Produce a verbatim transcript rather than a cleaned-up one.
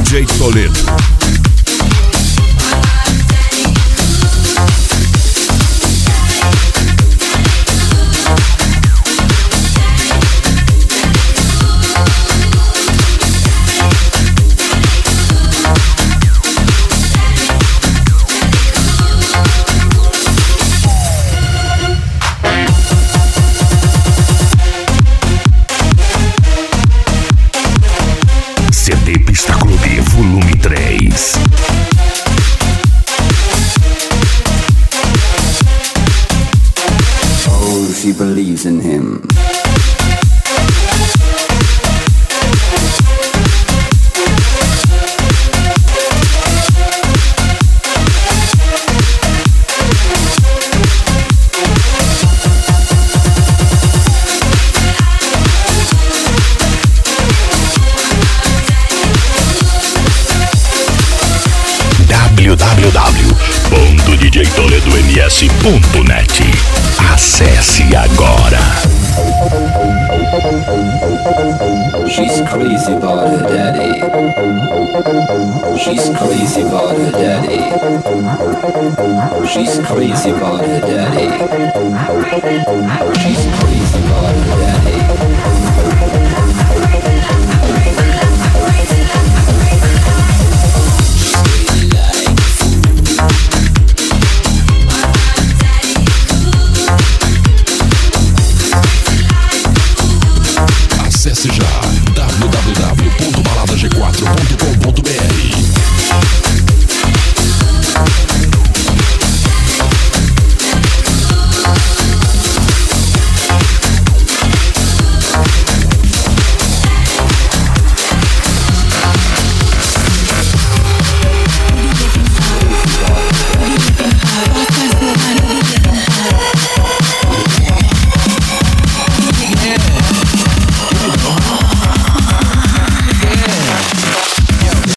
D J Toledo. C D Pista Clube Volume três. Oh, she believes in him. w w w ponto d j toledo m s ponto net. Acesse agora. She's crazy about her daddy. She's crazy about her daddy. She's crazy about her daddy. She's crazy about her daddy.